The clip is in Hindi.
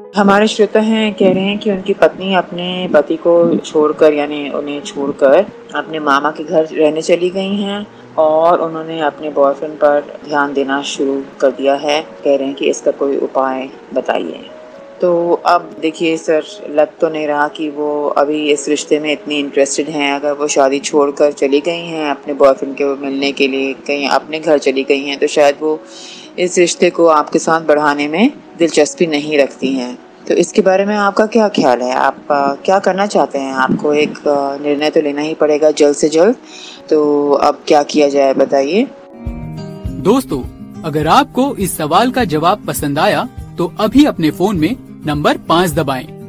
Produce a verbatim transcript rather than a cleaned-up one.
हमारे श्रोता हैं कह रहे हैं कि उनकी पत्नी अपने पति को छोड़कर यानी उन्हें छोड़कर अपने मामा के घर रहने चली गई हैं और उन्होंने अपने बॉयफ्रेंड पर ध्यान देना शुरू कर दिया है। कह रहे हैं कि इसका कोई उपाय बताइए। तो अब देखिए सर, लग तो नहीं रहा कि वो अभी इस रिश्ते में इतनी इंटरेस्टेड हैं। अगर वो शादी छोड़कर चली गई हैं अपने बॉयफ्रेंड के मिलने के लिए, कहीं अपने घर चली गई हैं, तो शायद वो इस रिश्ते को आपके साथ बढ़ाने में दिलचस्पी नहीं रखती हैं। तो इसके बारे में आपका क्या ख्याल है? आप आ, क्या करना चाहते हैं? आपको एक आ, निर्णय तो लेना ही पड़ेगा जल्द से जल्द। तो अब क्या किया जाए बताइए। दोस्तों, अगर आपको इस सवाल का जवाब पसंद आया तो अभी अपने फोन में नंबर पाँच दबाएं।